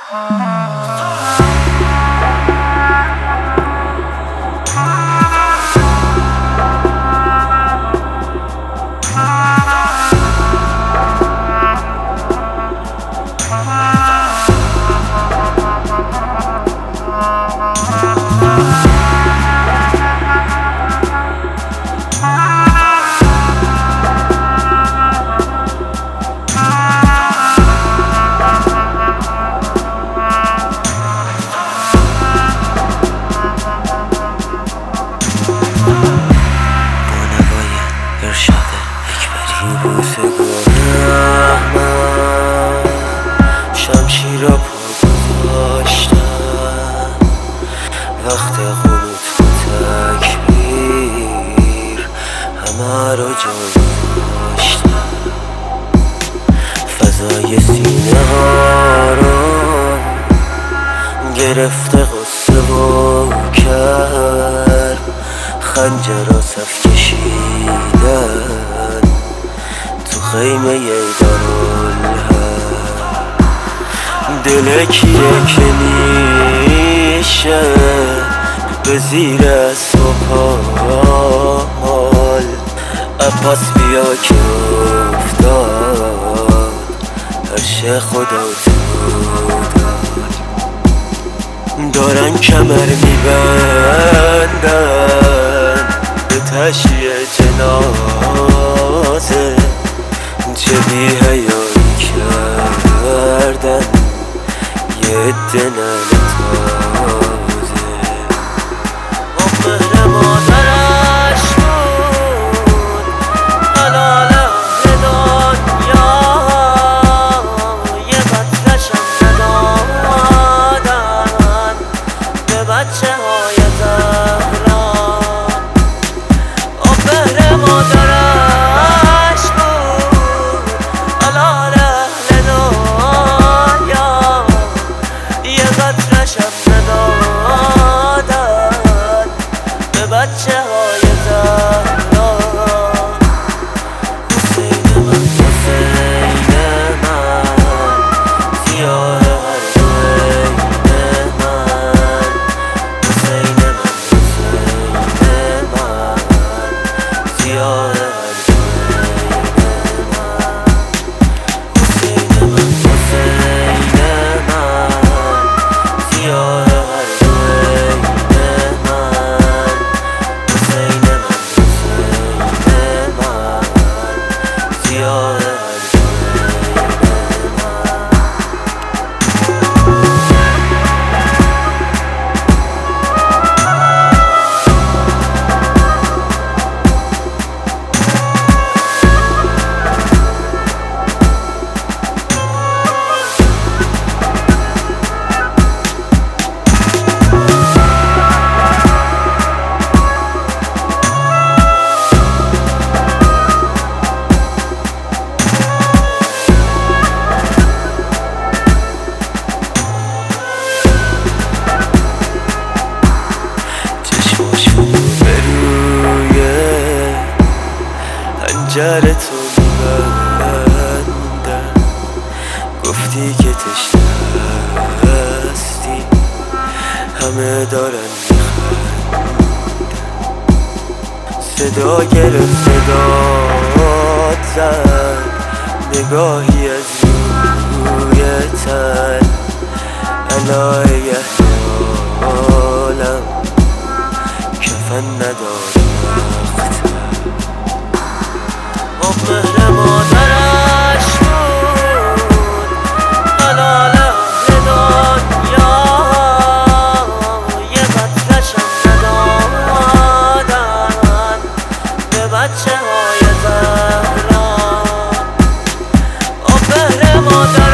شمشیر را پا گذاشتم، وقت قنوت و تکبیر همه را جا گذاشتم. فضای سینه ها را گرفته غصه و کرد، خنجر را صف کشیدن تو خیمه دارالحرب. دل کیه که میشه به زیر سپال، عباس بیا که افتاد هرشه خدا تو داد. دارن کمر میبندن به تشییع جنازه، چه بی حیایی کردن یه عده ننه تازه. مهر مادرش بود حلال اهل دنیا، یه قطره‌شم ندادن به بچه های زهرا. مهر مادرش بود حلال اهل دنیا، یه قطره‌شم ندادن به بچه های زهرا. حسین من حسین من سیاه هر عین من، حسین من حسین من سیاه هر عین من، حسین من حسین من سیاه هر عین من، حسین من حسین من سیاه هر عین من. پنجره تو میبندم، گفتی که تشنه هستی، همه دارن میخندن. صدا گرفت صدات زد، نگاهی از روی تن، علای احیالم کفن ندارم اختر. مهر مادرش بود حلال اهل دنیا، یه قطره‌شم ندادن به بچه های زهرا. مهر مادرش